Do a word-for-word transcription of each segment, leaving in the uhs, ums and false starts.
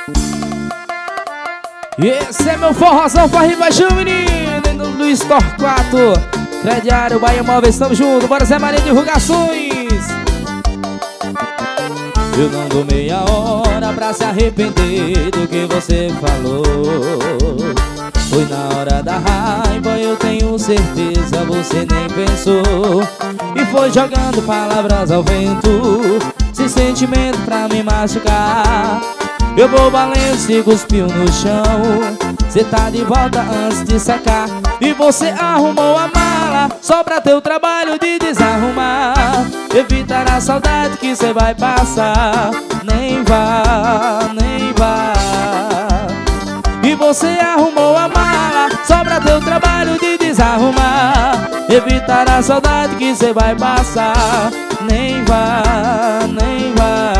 E esse é meu forrozão pra rir baixão, menino. Em nome do Luiz Torquato, Crediário, Bahia Móveis, tamo junto. Bora Zé Maria Divulgações. Eu não dou meia hora pra se arrepender do que você falou. Foi na hora da raiva, eu tenho certeza, você nem pensou. E foi jogando palavras ao vento, sem sentimento pra me machucar. Eu vou valendo, se cuspiu no chão, cê tá de volta antes de secar. E você arrumou a mala só pra ter o trabalho de desarrumar. Evitar a saudade que cê vai passar. Nem vá, nem vá. E você arrumou a mala só pra ter o trabalho de desarrumar. Evitar a saudade que cê vai passar. Nem vá, nem vá.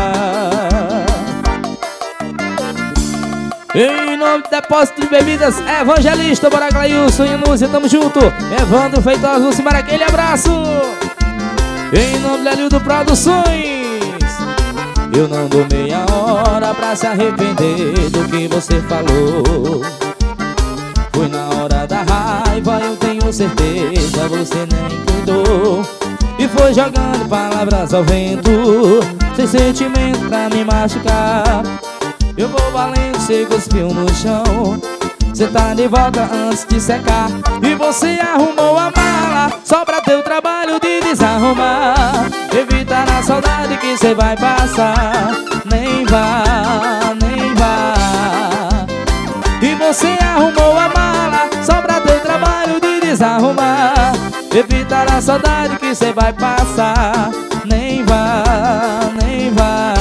Em nome do Depósito de Bebidas Evangelista, bora Glailson e Núcia, tamo junto. Evandro Feitosa, Lucimar, aquele abraço. Em nome do Lelildo Produções. Eu não dou meia hora pra se arrepender do que você falou. Foi na hora da raiva, eu tenho certeza, você nem cuidou. E foi jogando palavras ao vento, sem sentimento pra me machucar. Eu vou valendo, cê cuspiu no chão, cê tá de volta antes de secar. E você arrumou a mala só pra ter o trabalho de desarrumar. Evitar a saudade que cê vai passar. Nem vá, nem vá. E você arrumou a mala só pra ter o trabalho de desarrumar. Evitar a saudade que cê vai passar. Nem vá, nem vá.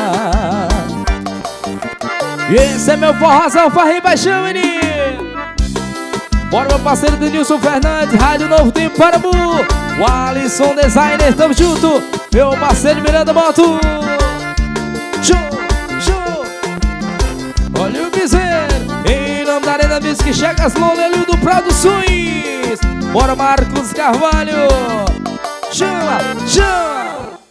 E esse é meu forrozão, farrei baixão, menino. Bora, meu parceiro do Nilson Fernandes, Rádio Novo Tempo Parabu. O Alisson Designer, tamo junto. Meu parceiro Miranda Moto. Show, show. Olha o bezerro. Em nome da Arena Music, chega as Lolelio do Produções. Bora, Marcos Carvalho. Chama, chama.